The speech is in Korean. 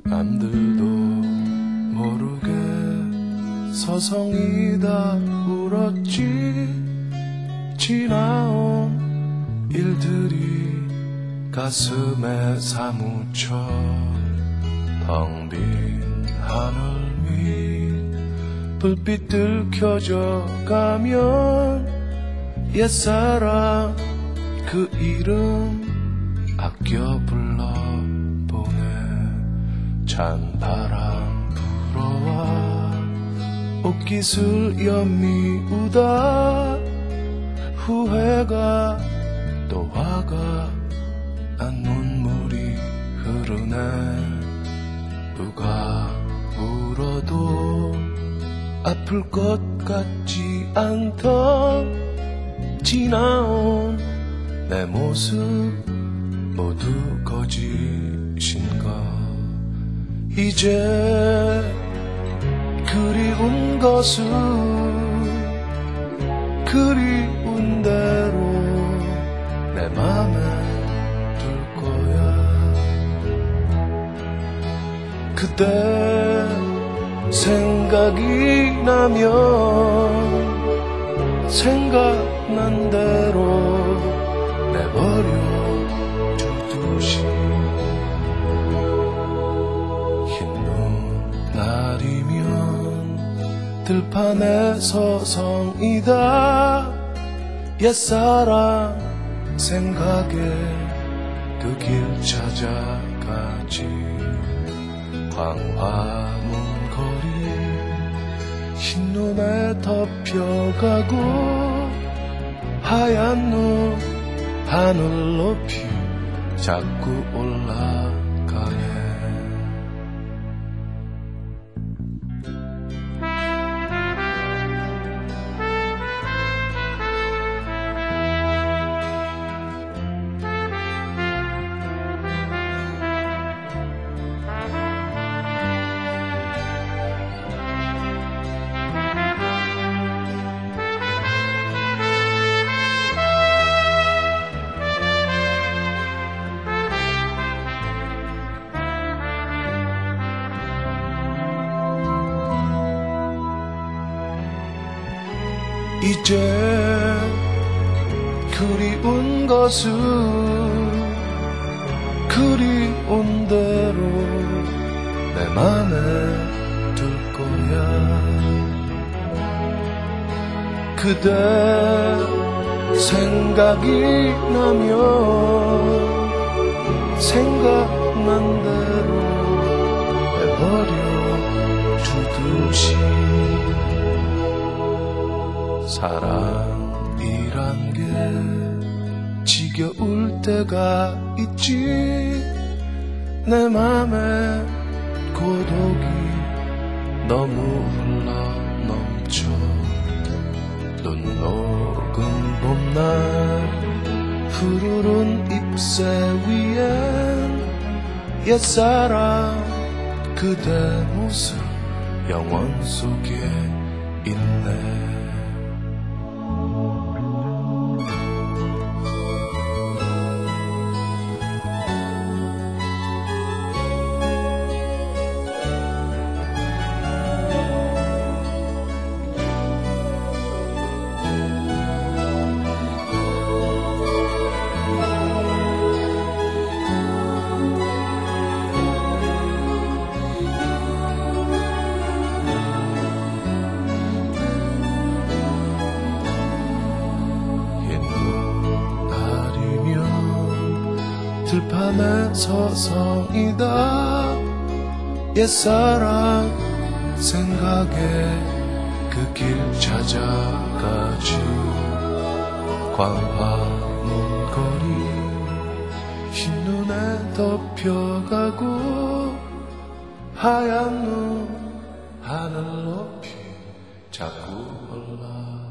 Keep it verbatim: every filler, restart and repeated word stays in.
남들도 모르게 서성이다 울었지. 지나온 일들이 가슴에 사무쳐 텅 빈 하늘 위 불빛들 켜져 가면 옛사랑 그 이름 아껴 불러보네. 찬바람 불어와 옷깃을 연미우다 후회가 또 화가 난 눈물이 흐르네. 누가 울어도 아플 것 같지 않던 지나온 내 모습 모두 거짓인가. 이제 그리운 것은 그리운 대로 내 맘에 둘 거야. 그때 생각이 나면 생각난 대로 내버려 두듯이 흰 눈날이면 들판에 서성이다 옛사랑 생각에 그 길 찾아가지. 광화문 거리 흰눈에 덮여가고 하얀 눈 하늘 높이 자꾸 올라가네. 이제 그리운 것은 그리운 대로 내 맘에 둘 거야. 그대 생각이 나면 생각난 대로 내버려 두듯이 사랑이란 게 지겨울 때가 있지. 내 맘에 고독이 너무 흘러 넘쳐. 눈 녹은 봄날 푸르른 잎새 위엔 옛사랑 그대 모습 영원 속에 있네. 들판에 서성이다 옛사랑 생각에 그 길 찾아가지. 광화문 거리 흰눈에 덮여가고 하얀 눈 하늘 높이 자꾸 올라